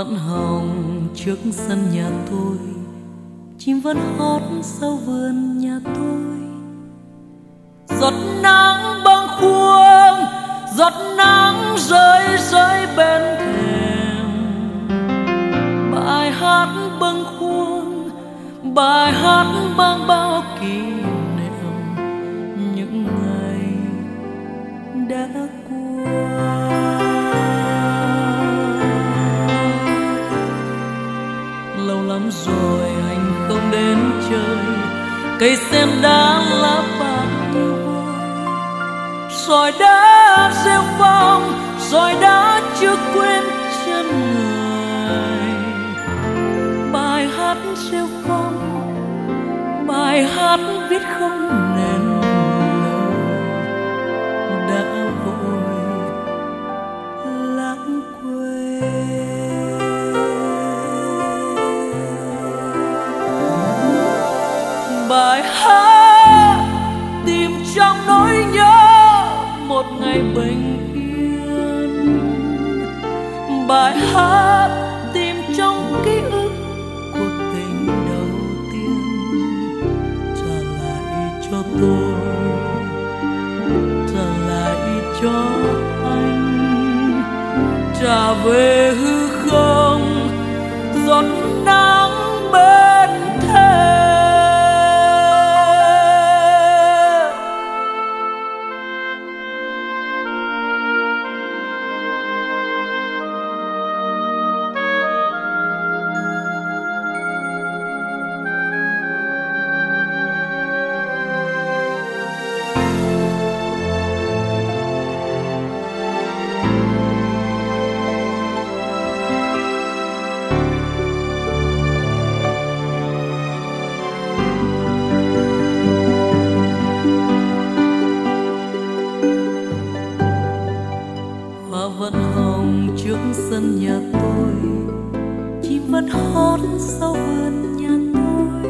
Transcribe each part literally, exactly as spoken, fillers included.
vẫn hồng trước sân nhà tôi, chim vẫn hót sau vườn nhà tôi. Giọt nắng bâng khuâng, giọt nắng rơi rơi bên thềm. Bài hát bâng khuâng, bài hát mang bao kỷ niệm những ngày đã qua. Lâu lắm rồi anh không đến chơi, cây sen đá lá bạc như vôi. Sỏi đá rêu phong, sỏi đá chưa quên chân người. Bài hát rêu phong, bài hát viết không nên lời, đã vội lãng quên. Bài hát tìm trong nỗi nhớ một ngày bình yên. Bài hát tìm trong ký ức cuộc tình đầu tiên. Trả lại cho tôi, trả lại cho anh, trả về hư không giọt nắng bên thềm. Vẫn hồng trước sân nhà tôi, chim vẫn hót sau vườn nhà tôi.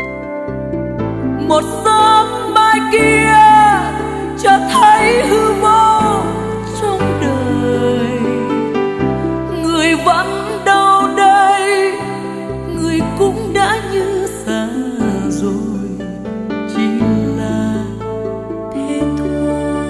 Một sớm mai kia chợt thấy hư vô trong đời. Người vẫn đâu đây, người cũng đã như xa rồi, chỉ là thế thôi.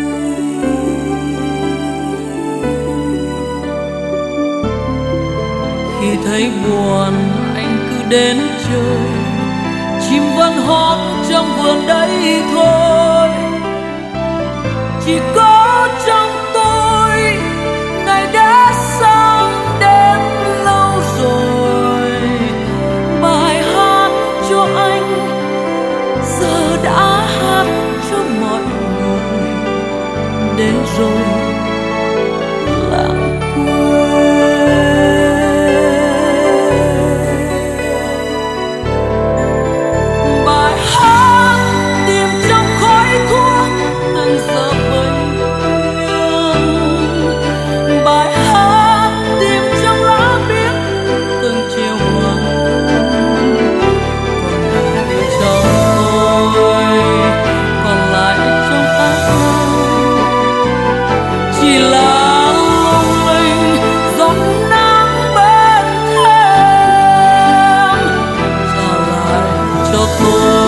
Khi thấy buồn anh cứ đến chơi, chim vẫn hót trong vườn đấy thôi. Chỉ có trong tôi ngày đã sang đến lâu rồi. Bài hát cho anh giờ đã hát cho mọi người, để rồi lãng quên. Tôi